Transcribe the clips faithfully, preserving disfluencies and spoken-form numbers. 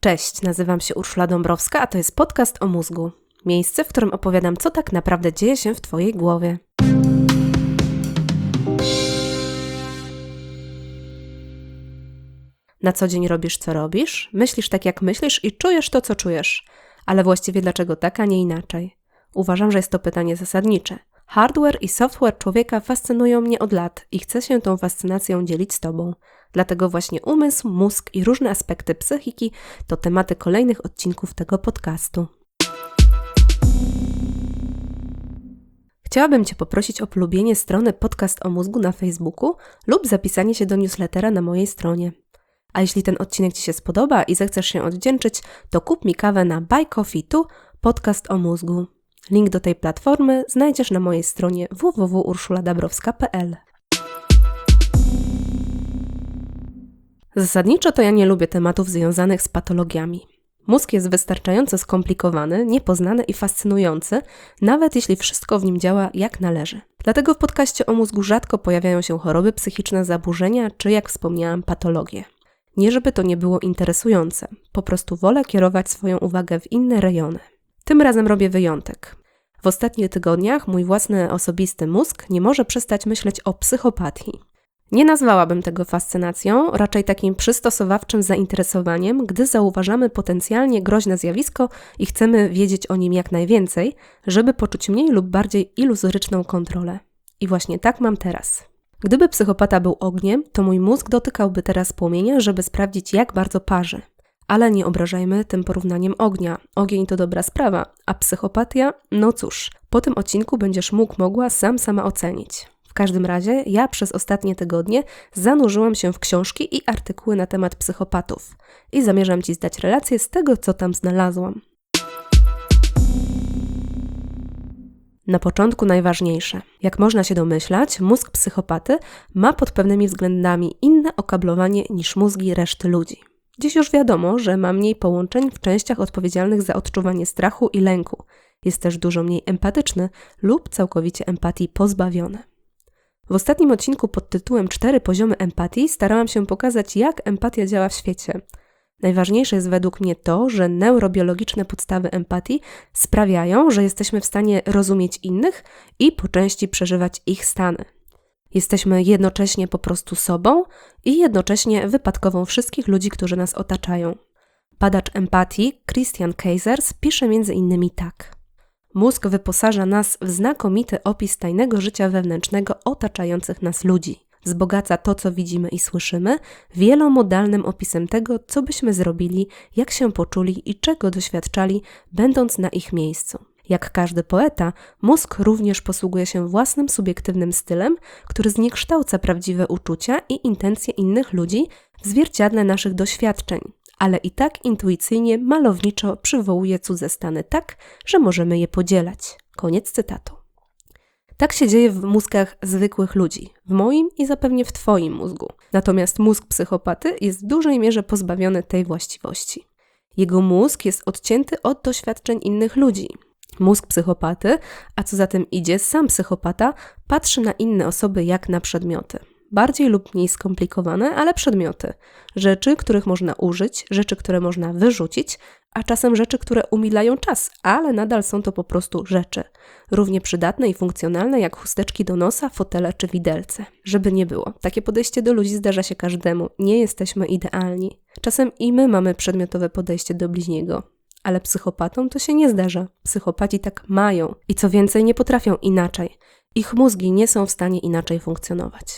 Cześć, nazywam się Urszula Dąbrowska, a to jest podcast o mózgu. Miejsce, w którym opowiadam, co tak naprawdę dzieje się w Twojej głowie. Na co dzień robisz, co robisz, myślisz tak, jak myślisz i czujesz to, co czujesz. Ale właściwie dlaczego tak, a nie inaczej? Uważam, że jest to pytanie zasadnicze. Hardware i software człowieka fascynują mnie od lat i chcę się tą fascynacją dzielić z Tobą. Dlatego właśnie umysł, mózg i różne aspekty psychiki to tematy kolejnych odcinków tego podcastu. Chciałabym Cię poprosić o polubienie strony Podcast o mózgu na Facebooku lub zapisanie się do newslettera na mojej stronie. A jeśli ten odcinek Ci się spodoba i zechcesz się odwdzięczyć, to kup mi kawę na Buy Coffee Tu Podcast o mózgu. Link do tej platformy znajdziesz na mojej stronie w w w kropka urszula dabrowska kropka p l. Zasadniczo to ja nie lubię tematów związanych z patologiami. Mózg jest wystarczająco skomplikowany, niepoznany i fascynujący, nawet jeśli wszystko w nim działa jak należy. Dlatego w podcaście o mózgu rzadko pojawiają się choroby psychiczne, zaburzenia czy, jak wspomniałam, patologie. Nie żeby to nie było interesujące, po prostu wolę kierować swoją uwagę w inne rejony. Tym razem robię wyjątek. W ostatnich tygodniach mój własny osobisty mózg nie może przestać myśleć o psychopatii. Nie nazwałabym tego fascynacją, raczej takim przystosowawczym zainteresowaniem, gdy zauważamy potencjalnie groźne zjawisko i chcemy wiedzieć o nim jak najwięcej, żeby poczuć mniej lub bardziej iluzoryczną kontrolę. I właśnie tak mam teraz. Gdyby psychopata był ogniem, to mój mózg dotykałby teraz płomienia, żeby sprawdzić, jak bardzo parzy. Ale nie obrażajmy tym porównaniem ognia. Ogień to dobra sprawa, a psychopatia? No cóż, po tym odcinku będziesz mógł, mogła sam sama ocenić. W każdym razie ja przez ostatnie tygodnie zanurzyłam się w książki i artykuły na temat psychopatów i zamierzam Ci zdać relację z tego, co tam znalazłam. Na początku najważniejsze. Jak można się domyślać, mózg psychopaty ma pod pewnymi względami inne okablowanie niż mózgi reszty ludzi. Dziś już wiadomo, że ma mniej połączeń w częściach odpowiedzialnych za odczuwanie strachu i lęku. Jest też dużo mniej empatyczny lub całkowicie empatii pozbawiony. W ostatnim odcinku pod tytułem cztery poziomy empatii starałam się pokazać, jak empatia działa w świecie. Najważniejsze jest według mnie to, że neurobiologiczne podstawy empatii sprawiają, że jesteśmy w stanie rozumieć innych i po części przeżywać ich stany. Jesteśmy jednocześnie po prostu sobą i jednocześnie wypadkową wszystkich ludzi, którzy nas otaczają. Badacz empatii Christian Kaisers pisze między innymi tak. Mózg wyposaża nas w znakomity opis tajnego życia wewnętrznego otaczających nas ludzi. Wzbogaca to, co widzimy i słyszymy, wielomodalnym opisem tego, co byśmy zrobili, jak się poczuli i czego doświadczali, będąc na ich miejscu. Jak każdy poeta, mózg również posługuje się własnym subiektywnym stylem, który zniekształca prawdziwe uczucia i intencje innych ludzi w zwierciadle naszych doświadczeń, ale i tak intuicyjnie, malowniczo przywołuje cudze stany tak, że możemy je podzielać. Koniec cytatu. Tak się dzieje w mózgach zwykłych ludzi, w moim i zapewne w Twoim mózgu. Natomiast mózg psychopaty jest w dużej mierze pozbawiony tej właściwości. Jego mózg jest odcięty od doświadczeń innych ludzi. Mózg psychopaty, a co za tym idzie, sam psychopata, patrzy na inne osoby jak na przedmioty. Bardziej lub mniej skomplikowane, ale przedmioty. Rzeczy, których można użyć, rzeczy, które można wyrzucić, a czasem rzeczy, które umilają czas, ale nadal są to po prostu rzeczy. Równie przydatne i funkcjonalne jak chusteczki do nosa, fotele czy widelce. Żeby nie było, takie podejście do ludzi zdarza się każdemu. Nie jesteśmy idealni. Czasem i my mamy przedmiotowe podejście do bliźniego. Ale psychopatom to się nie zdarza. Psychopaci tak mają i co więcej nie potrafią inaczej. Ich mózgi nie są w stanie inaczej funkcjonować.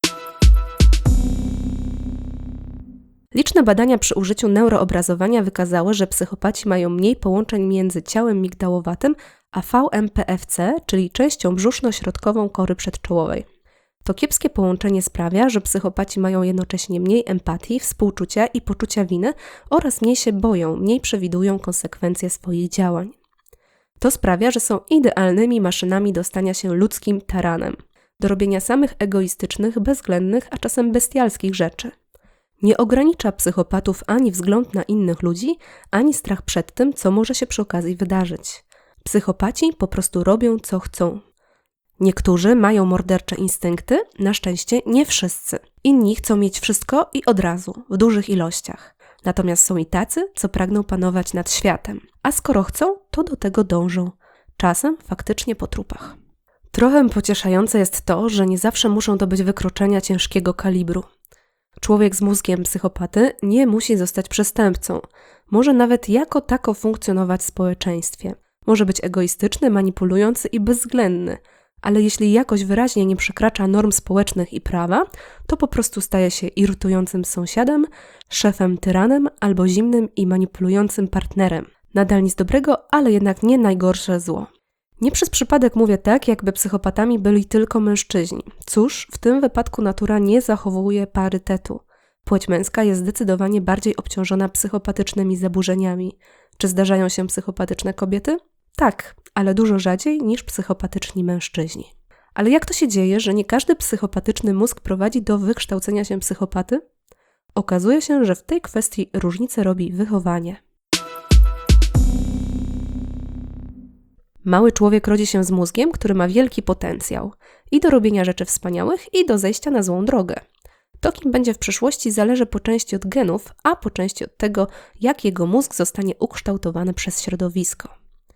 Liczne badania przy użyciu neuroobrazowania wykazały, że psychopaci mają mniej połączeń między ciałem migdałowatym a V M P F C, czyli częścią brzuszno-środkową kory przedczołowej. To kiepskie połączenie sprawia, że psychopaci mają jednocześnie mniej empatii, współczucia i poczucia winy oraz mniej się boją, mniej przewidują konsekwencje swoich działań. To sprawia, że są idealnymi maszynami do stania się ludzkim taranem, do robienia samych egoistycznych, bezwzględnych, a czasem bestialskich rzeczy. Nie ogranicza psychopatów ani wzgląd na innych ludzi, ani strach przed tym, co może się przy okazji wydarzyć. Psychopaci po prostu robią, co chcą. Niektórzy mają mordercze instynkty, na szczęście nie wszyscy. Inni chcą mieć wszystko i od razu, w dużych ilościach. Natomiast są i tacy, co pragną panować nad światem. A skoro chcą, to do tego dążą. Czasem faktycznie po trupach. Trochę pocieszające jest to, że nie zawsze muszą to być wykroczenia ciężkiego kalibru. Człowiek z mózgiem psychopaty nie musi zostać przestępcą. Może nawet jako tako funkcjonować w społeczeństwie. Może być egoistyczny, manipulujący i bezwzględny, ale jeśli jakoś wyraźnie nie przekracza norm społecznych i prawa, to po prostu staje się irytującym sąsiadem, szefem tyranem albo zimnym i manipulującym partnerem. Nadal nic dobrego, ale jednak nie najgorsze zło. Nie przez przypadek mówię tak, jakby psychopatami byli tylko mężczyźni. Cóż, w tym wypadku natura nie zachowuje parytetu. Płeć męska jest zdecydowanie bardziej obciążona psychopatycznymi zaburzeniami. Czy zdarzają się psychopatyczne kobiety? Tak, ale dużo rzadziej niż psychopatyczni mężczyźni. Ale jak to się dzieje, że nie każdy psychopatyczny mózg prowadzi do wykształcenia się psychopaty? Okazuje się, że w tej kwestii różnicę robi wychowanie. Mały człowiek rodzi się z mózgiem, który ma wielki potencjał i do robienia rzeczy wspaniałych, i do zejścia na złą drogę. To, kim będzie w przyszłości, zależy po części od genów, a po części od tego, jak jego mózg zostanie ukształtowany przez środowisko.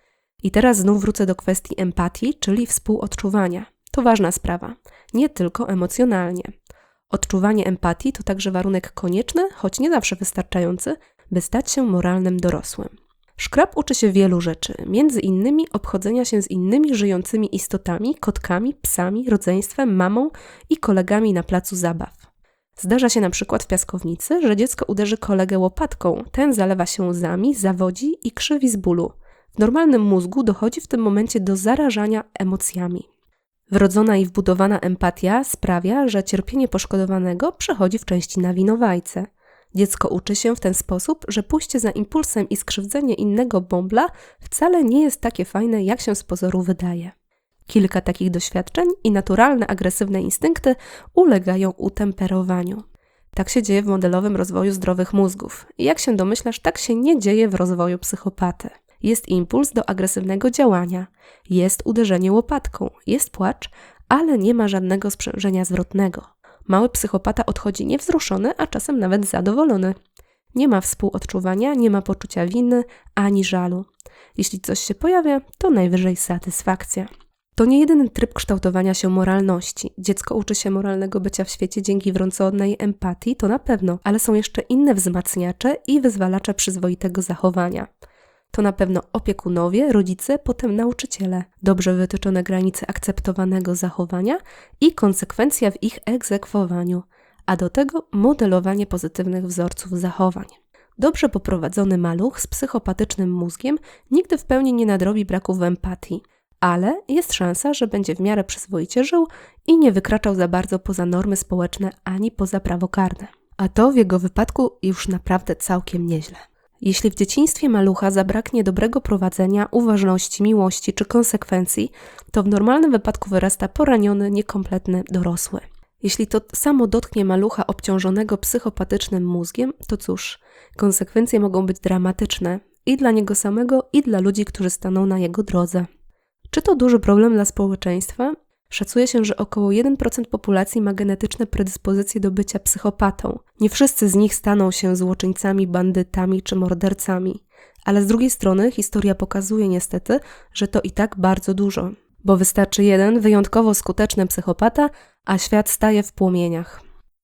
I teraz znów wrócę do kwestii empatii, czyli współodczuwania. To ważna sprawa, nie tylko emocjonalnie. Odczuwanie empatii to także warunek konieczny, choć nie zawsze wystarczający, by stać się moralnym dorosłym. Szkrab uczy się wielu rzeczy, między innymi obchodzenia się z innymi żyjącymi istotami, kotkami, psami, rodzeństwem, mamą i kolegami na placu zabaw. Zdarza się na przykład w piaskownicy, że dziecko uderzy kolegę łopatką, ten zalewa się łzami, zawodzi i krzywi z bólu. W normalnym mózgu dochodzi w tym momencie do zarażania emocjami. Wrodzona i wbudowana empatia sprawia, że cierpienie poszkodowanego przechodzi w części na winowajcę. Dziecko uczy się w ten sposób, że pójście za impulsem i skrzywdzenie innego bąbla wcale nie jest takie fajne, jak się z pozoru wydaje. Kilka takich doświadczeń i naturalne agresywne instynkty ulegają utemperowaniu. Tak się dzieje w modelowym rozwoju zdrowych mózgów. I jak się domyślasz, tak się nie dzieje w rozwoju psychopaty. Jest impuls do agresywnego działania, jest uderzenie łopatką, jest płacz, ale nie ma żadnego sprzężenia zwrotnego. Mały psychopata odchodzi niewzruszony, a czasem nawet zadowolony. Nie ma współodczuwania, nie ma poczucia winy ani żalu. Jeśli coś się pojawia, to najwyżej satysfakcja. To nie jedyny tryb kształtowania się moralności. Dziecko uczy się moralnego bycia w świecie dzięki wrodzonej empatii, to na pewno, ale są jeszcze inne wzmacniacze i wyzwalacze przyzwoitego zachowania. To na pewno opiekunowie, rodzice, potem nauczyciele, dobrze wytyczone granice akceptowanego zachowania i konsekwencja w ich egzekwowaniu, a do tego modelowanie pozytywnych wzorców zachowań. Dobrze poprowadzony maluch z psychopatycznym mózgiem nigdy w pełni nie nadrobi braków empatii, ale jest szansa, że będzie w miarę przyzwoicie żył i nie wykraczał za bardzo poza normy społeczne ani poza prawo karne. A to w jego wypadku już naprawdę całkiem nieźle. Jeśli w dzieciństwie malucha zabraknie dobrego prowadzenia, uważności, miłości czy konsekwencji, to w normalnym wypadku wyrasta poraniony, niekompletny dorosły. Jeśli to samo dotknie malucha obciążonego psychopatycznym mózgiem, to cóż, konsekwencje mogą być dramatyczne i dla niego samego, i dla ludzi, którzy staną na jego drodze. Czy to duży problem dla społeczeństwa? Szacuje się, że około jeden procent populacji ma genetyczne predyspozycje do bycia psychopatą. Nie wszyscy z nich staną się złoczyńcami, bandytami czy mordercami. Ale z drugiej strony historia pokazuje niestety, że to i tak bardzo dużo. Bo wystarczy jeden wyjątkowo skuteczny psychopata, a świat staje w płomieniach.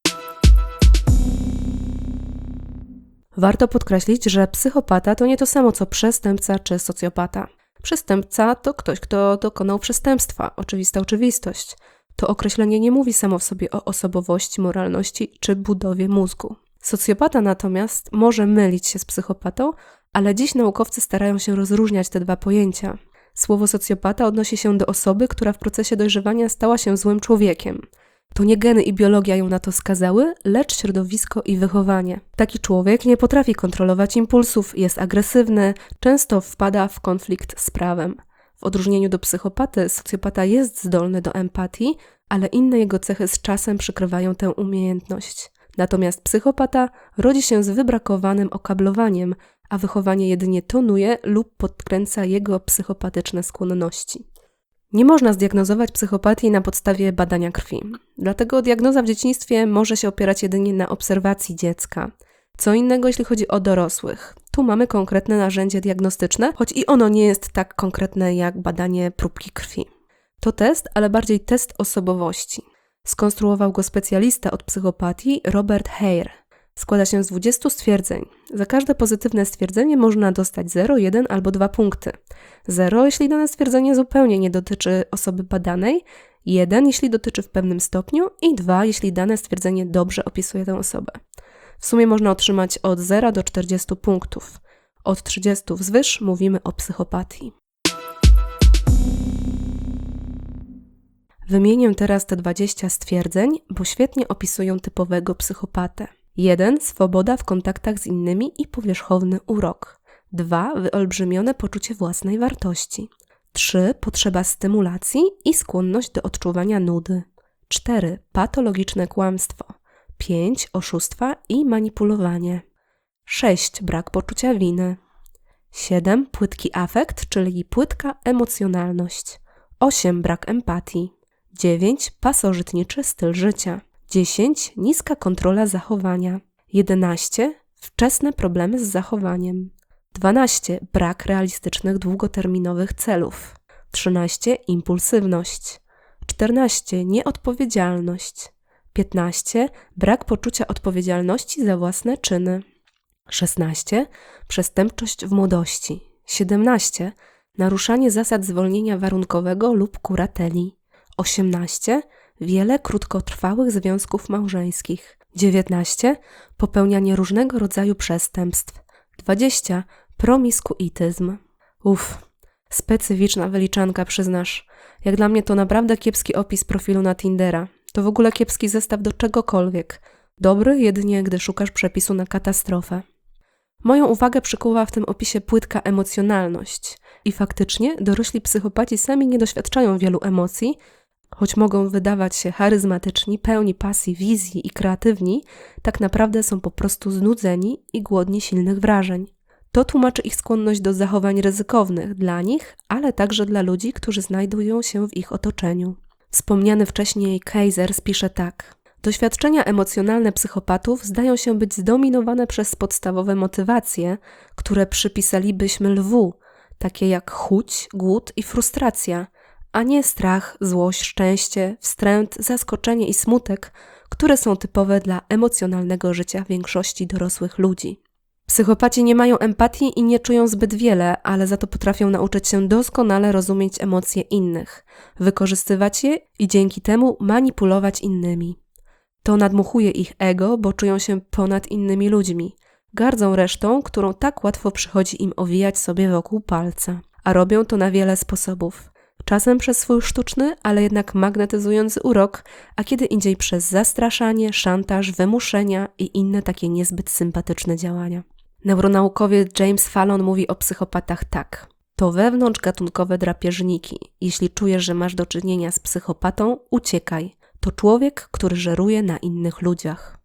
Warto podkreślić, że psychopata to nie to samo co przestępca czy socjopata. Przestępca to ktoś, kto dokonał przestępstwa, oczywista oczywistość. To określenie nie mówi samo w sobie o osobowości, moralności czy budowie mózgu. Socjopata natomiast może mylić się z psychopatą, ale dziś naukowcy starają się rozróżniać te dwa pojęcia. Słowo socjopata odnosi się do osoby, która w procesie dojrzewania stała się złym człowiekiem. To nie geny i biologia ją na to skazały, lecz środowisko i wychowanie. Taki człowiek nie potrafi kontrolować impulsów, jest agresywny, często wpada w konflikt z prawem. W odróżnieniu do psychopaty, socjopata jest zdolny do empatii, ale inne jego cechy z czasem przykrywają tę umiejętność. Natomiast psychopata rodzi się z wybrakowanym okablowaniem, a wychowanie jedynie tonuje lub podkręca jego psychopatyczne skłonności. Nie można zdiagnozować psychopatii na podstawie badania krwi. Dlatego diagnoza w dzieciństwie może się opierać jedynie na obserwacji dziecka. Co innego, jeśli chodzi o dorosłych. Tu mamy konkretne narzędzie diagnostyczne, choć i ono nie jest tak konkretne jak badanie próbki krwi. To test, ale bardziej test osobowości. Skonstruował go specjalista od psychopatii Robert Hare. Składa się z dwudziestu stwierdzeń. Za każde pozytywne stwierdzenie można dostać zero, jeden albo dwa punkty. zero, jeśli dane stwierdzenie zupełnie nie dotyczy osoby badanej, jeden, jeśli dotyczy w pewnym stopniu i dwa, jeśli dane stwierdzenie dobrze opisuje tę osobę. W sumie można otrzymać od zera do czterdziestu punktów. Od trzydziestu wzwyż mówimy o psychopatii. Wymienię teraz te dwadzieścia stwierdzeń, bo świetnie opisują typowego psychopatę. jeden. Swoboda w kontaktach z innymi i powierzchowny urok. dwa. Wyolbrzymione poczucie własnej wartości. trzy. Potrzeba stymulacji i skłonność do odczuwania nudy. cztery. Patologiczne kłamstwo. pięć. Oszustwa i manipulowanie. sześć. Brak poczucia winy. siedem. Płytki afekt, czyli płytka emocjonalność. osiem. Brak empatii. dziewięć. Pasożytniczy styl życia. dziesięć. Niska kontrola zachowania. jedenaście. Wczesne problemy z zachowaniem. dwanaście. Brak realistycznych długoterminowych celów. trzynaście. Impulsywność. czternaście. Nieodpowiedzialność. piętnaście. Brak poczucia odpowiedzialności za własne czyny. szesnaście. Przestępczość w młodości. siedemnaście. Naruszanie zasad zwolnienia warunkowego lub kurateli. osiemnaście. Wiele krótkotrwałych związków małżeńskich. dziewiętnaście. Popełnianie różnego rodzaju przestępstw. dwadzieścia. Promiskuityzm. Uff, specyficzna wyliczanka, przyznasz. Jak dla mnie to naprawdę kiepski opis profilu na Tindera. To w ogóle kiepski zestaw do czegokolwiek. Dobry jedynie, gdy szukasz przepisu na katastrofę. Moją uwagę przykuwa w tym opisie płytka emocjonalność. I faktycznie dorośli psychopaci sami nie doświadczają wielu emocji, choć mogą wydawać się charyzmatyczni, pełni pasji, wizji i kreatywni, tak naprawdę są po prostu znudzeni i głodni silnych wrażeń. To tłumaczy ich skłonność do zachowań ryzykownych dla nich, ale także dla ludzi, którzy znajdują się w ich otoczeniu. Wspomniany wcześniej Kayser pisze tak. Doświadczenia emocjonalne psychopatów zdają się być zdominowane przez podstawowe motywacje, które przypisalibyśmy lwu, takie jak chuć, głód i frustracja, a nie strach, złość, szczęście, wstręt, zaskoczenie i smutek, które są typowe dla emocjonalnego życia większości dorosłych ludzi. Psychopaci nie mają empatii i nie czują zbyt wiele, ale za to potrafią nauczyć się doskonale rozumieć emocje innych, wykorzystywać je i dzięki temu manipulować innymi. To nadmuchuje ich ego, bo czują się ponad innymi ludźmi. Gardzą resztą, którą tak łatwo przychodzi im owijać sobie wokół palca. A robią to na wiele sposobów. Czasem przez swój sztuczny, ale jednak magnetyzujący urok, a kiedy indziej przez zastraszanie, szantaż, wymuszenia i inne takie niezbyt sympatyczne działania. Neuronaukowiec James Fallon mówi o psychopatach tak. To wewnątrzgatunkowe drapieżniki. Jeśli czujesz, że masz do czynienia z psychopatą, uciekaj. To człowiek, który żeruje na innych ludziach.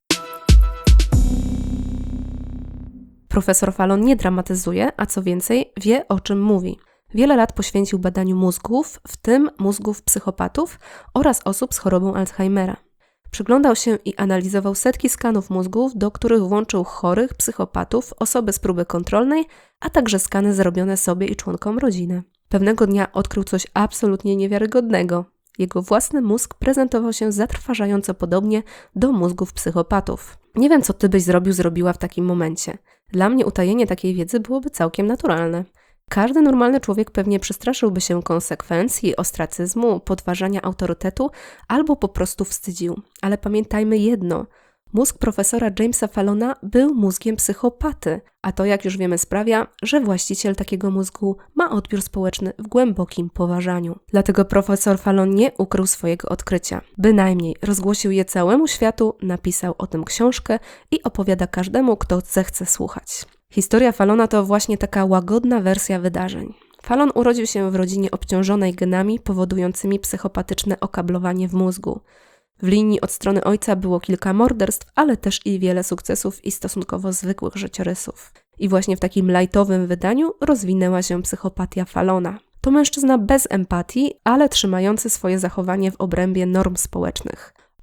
Profesor Fallon nie dramatyzuje, a co więcej, wie o czym mówi. Wiele lat poświęcił badaniu mózgów, w tym mózgów psychopatów oraz osób z chorobą Alzheimera. Przyglądał się i analizował setki skanów mózgów, do których włączył chorych, psychopatów, osoby z próby kontrolnej, a także skany zrobione sobie i członkom rodziny. Pewnego dnia odkrył coś absolutnie niewiarygodnego. Jego własny mózg prezentował się zatrważająco podobnie do mózgów psychopatów. Nie wiem, co ty byś zrobił, zrobiła w takim momencie. Dla mnie utajenie takiej wiedzy byłoby całkiem naturalne. Każdy normalny człowiek pewnie przestraszyłby się konsekwencji, ostracyzmu, podważania autorytetu albo po prostu wstydził. Ale pamiętajmy jedno. Mózg profesora Jamesa Fallona był mózgiem psychopaty, a to, jak już wiemy, sprawia, że właściciel takiego mózgu ma odbiór społeczny w głębokim poważaniu. Dlatego profesor Fallon nie ukrył swojego odkrycia. Bynajmniej rozgłosił je całemu światu, napisał o tym książkę i opowiada każdemu, kto zechce słuchać. Historia Fallona to właśnie taka łagodna wersja wydarzeń. Fallon urodził się w rodzinie obciążonej genami powodującymi psychopatyczne okablowanie w mózgu. W linii od strony ojca było kilka morderstw, ale też i wiele sukcesów i stosunkowo zwykłych życiorysów. I właśnie w takim lajtowym wydaniu rozwinęła się psychopatia Fallona. To mężczyzna bez empatii, ale trzymający swoje zachowanie w obrębie norm społecznych.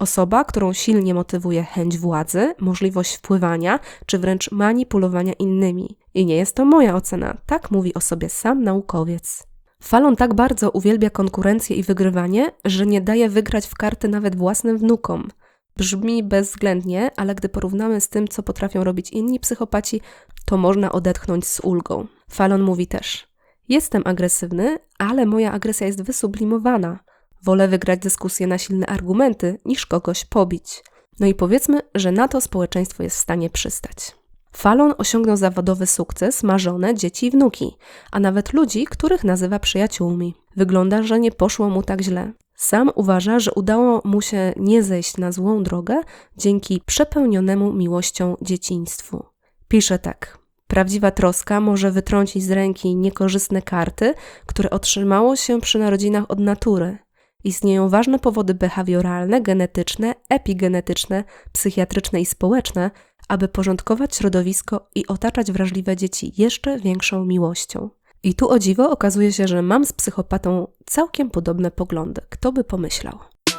Osoba, którą silnie motywuje chęć władzy, możliwość wpływania, czy wręcz manipulowania innymi. I nie jest to moja ocena, tak mówi o sobie sam naukowiec. Fallon tak bardzo uwielbia konkurencję i wygrywanie, że nie daje wygrać w karty nawet własnym wnukom. Brzmi bezwzględnie, ale gdy porównamy z tym, co potrafią robić inni psychopaci, to można odetchnąć z ulgą. Fallon mówi też: jestem agresywny, ale moja agresja jest wysublimowana. Wolę wygrać dyskusję na silne argumenty, niż kogoś pobić. No i powiedzmy, że na to społeczeństwo jest w stanie przystać. Fallon osiągnął zawodowy sukces, ma żonę, dzieci i wnuki, a nawet ludzi, których nazywa przyjaciółmi. Wygląda, że nie poszło mu tak źle. Sam uważa, że udało mu się nie zejść na złą drogę dzięki przepełnionemu miłością dzieciństwu. Pisze tak: prawdziwa troska może wytrącić z ręki niekorzystne karty, które otrzymało się przy narodzinach od natury. Istnieją ważne powody behawioralne, genetyczne, epigenetyczne, psychiatryczne i społeczne, aby porządkować środowisko i otaczać wrażliwe dzieci jeszcze większą miłością. I tu o dziwo okazuje się, że mam z psychopatą całkiem podobne poglądy. Kto by pomyślał?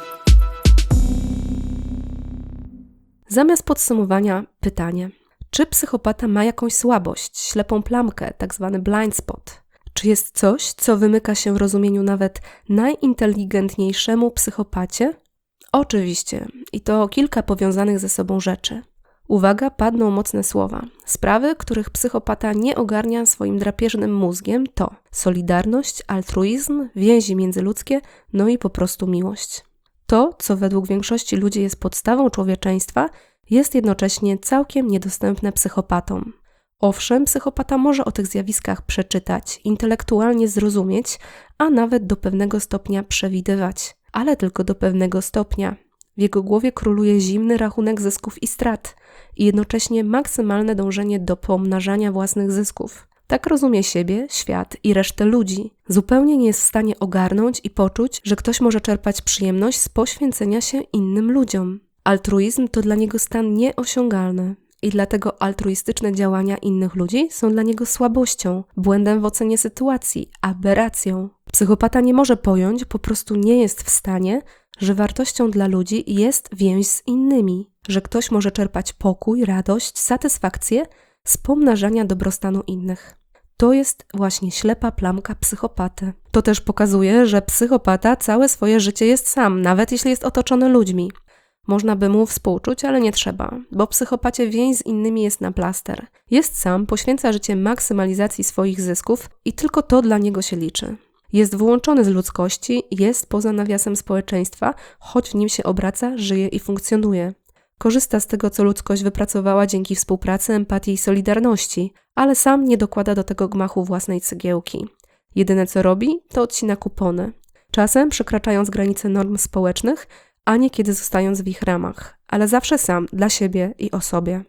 Zamiast podsumowania pytanie: czy psychopata ma jakąś słabość, ślepą plamkę, tak zwany blind spot? Czy jest coś, co wymyka się rozumieniu nawet najinteligentniejszemu psychopacie? Oczywiście, i to kilka powiązanych ze sobą rzeczy. Uwaga, padną mocne słowa. Sprawy, których psychopata nie ogarnia swoim drapieżnym mózgiem, to solidarność, altruizm, więzi międzyludzkie, no i po prostu miłość. To, co według większości ludzi jest podstawą człowieczeństwa, jest jednocześnie całkiem niedostępne psychopatom. Owszem, psychopata może o tych zjawiskach przeczytać, intelektualnie zrozumieć, a nawet do pewnego stopnia przewidywać, ale tylko do pewnego stopnia. W jego głowie króluje zimny rachunek zysków i strat i jednocześnie maksymalne dążenie do pomnażania własnych zysków. Tak rozumie siebie, świat i resztę ludzi. Zupełnie nie jest w stanie ogarnąć i poczuć, że ktoś może czerpać przyjemność z poświęcenia się innym ludziom. Altruizm to dla niego stan nieosiągalny i dlatego altruistyczne działania innych ludzi są dla niego słabością, błędem w ocenie sytuacji, aberracją. Psychopata nie może pojąć, po prostu nie jest w stanie, że wartością dla ludzi jest więź z innymi, że ktoś może czerpać pokój, radość, satysfakcję z pomnażania dobrostanu innych. To jest właśnie ślepa plamka psychopaty. To też pokazuje, że psychopata całe swoje życie jest sam, nawet jeśli jest otoczony ludźmi. Można by mu współczuć, ale nie trzeba, bo psychopacie więź z innymi jest na plaster. Jest sam, poświęca życie maksymalizacji swoich zysków i tylko to dla niego się liczy. Jest wyłączony z ludzkości, jest poza nawiasem społeczeństwa, choć w nim się obraca, żyje i funkcjonuje. Korzysta z tego, co ludzkość wypracowała dzięki współpracy, empatii i solidarności, ale sam nie dokłada do tego gmachu własnej cegiełki. Jedyne co robi, to odcina kupony. Czasem przekraczając granice norm społecznych, a niekiedy zostając w ich ramach, ale zawsze sam, dla siebie i o sobie.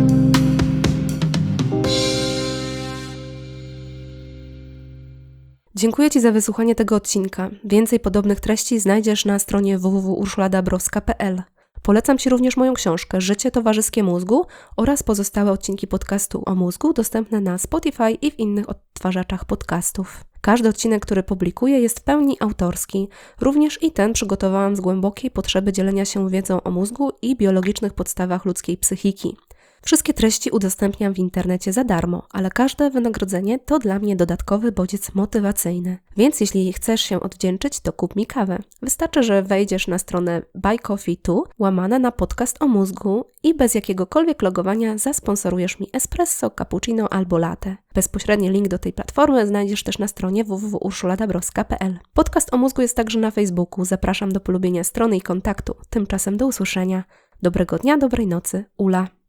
Dziękuję Ci za wysłuchanie tego odcinka. Więcej podobnych treści znajdziesz na stronie w w w kropka urszula dabrowska kropka p l. Polecam Ci również moją książkę Życie towarzyskie mózgu oraz pozostałe odcinki podcastu o mózgu dostępne na Spotify i w innych odtwarzaczach podcastów. Każdy odcinek, który publikuję, jest w pełni autorski. Również i ten przygotowałam z głębokiej potrzeby dzielenia się wiedzą o mózgu i biologicznych podstawach ludzkiej psychiki. Wszystkie treści udostępniam w internecie za darmo, ale każde wynagrodzenie to dla mnie dodatkowy bodziec motywacyjny. Więc jeśli chcesz się odwdzięczyć, to kup mi kawę. Wystarczy, że wejdziesz na stronę buy coffee tu, łamane na podcast o mózgu i bez jakiegokolwiek logowania zasponsorujesz mi espresso, cappuccino albo latte. Bezpośredni link do tej platformy znajdziesz też na stronie w w w kropka urszula dabrowska kropka p l. Podcast o mózgu jest także na Facebooku. Zapraszam do polubienia strony i kontaktu. Tymczasem do usłyszenia. Dobrego dnia, dobrej nocy. Ula.